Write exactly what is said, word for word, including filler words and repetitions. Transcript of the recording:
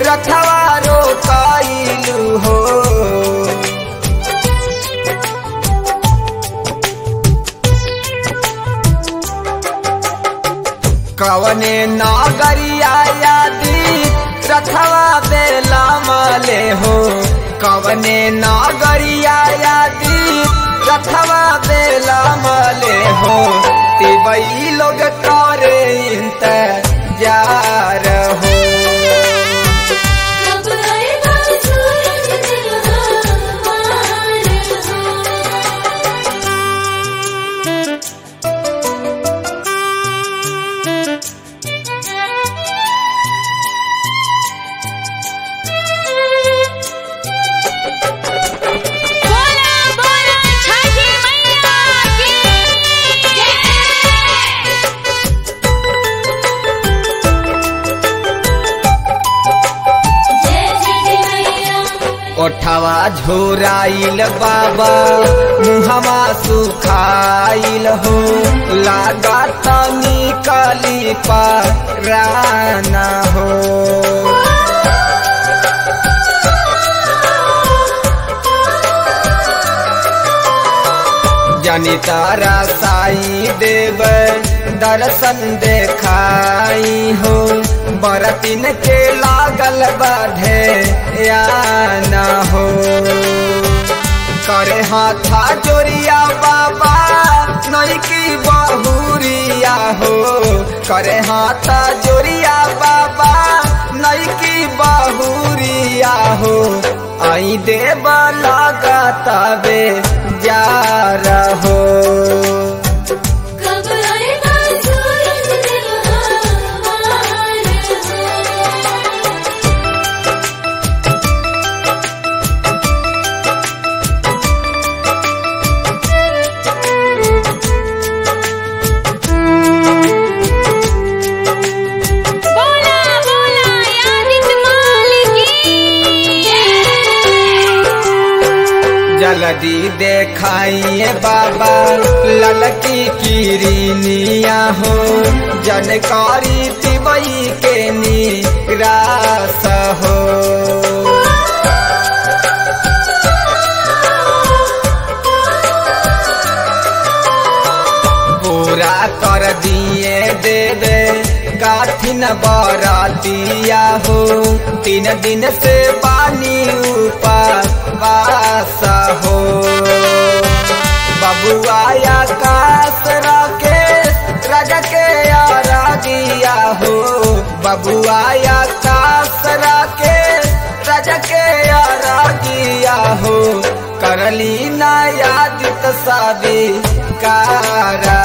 रथवा रोकाइलू हो। कवने नागरिया यादी रथवा बेला माले हो। कवने नागरिया यादी रथवा बेला माले हो। तिबई लोग करे इंतजार हो। ओठवा झोराइल बाबा मुहवा सुखाइल हो। लागत निकली पराना हो। जनिता साई देव दर्शन देखाई हो। बरतिन के लागल बाधे या न हो। करे हाथा जोरिया बाबा नई की बहुरिया हो। करे हाथा जोरिया बाबा नई की बहुरिया हो। आई देव लगाता बे जा रहो। जल्दी देखाइए बाबा ललकी किरनिया हो। जनकारी तिबई के निराश हो। पूरा कर दिए देवे काठिन बरातिया हो। तीन दिन से पानी उपवास हो। बबुआया कास राके राजा के आरागिया हो। बबुआया कास राके राजा के आरागिया हो। करली ना याद तसावी कारा